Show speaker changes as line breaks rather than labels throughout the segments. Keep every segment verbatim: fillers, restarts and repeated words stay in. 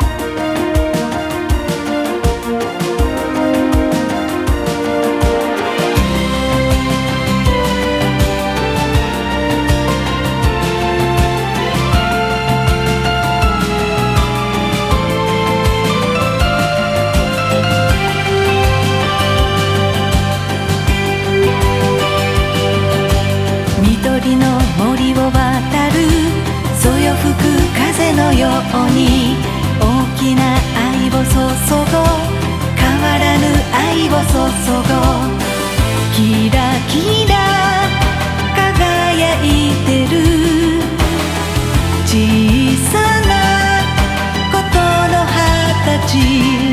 緑の森を渡るそよ吹く風のように大きな愛を注ごう、変わらぬ愛を注ごう。キラキラ輝いてる小さなことの二十歳、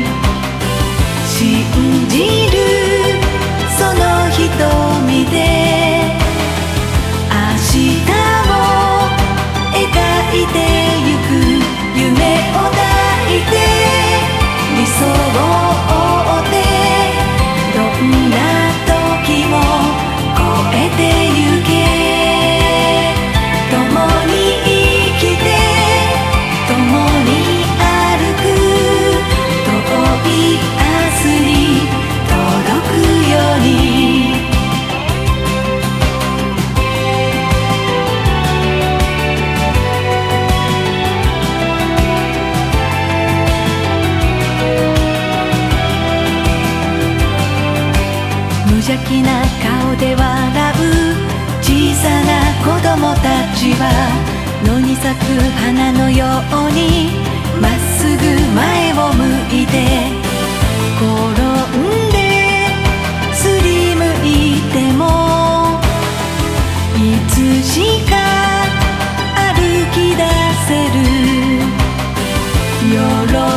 信じるその瞳で明日を描いてゆく、夢を抱いて理想を追ってどんな時も超えてゆけ。共に生きて共に歩く、遠い明日に届くように。無邪気な顔で笑う小さな子供たちは野に咲く花のようにまっすぐ前を向いて、転んですりむいてもいつしか歩き出せる。喜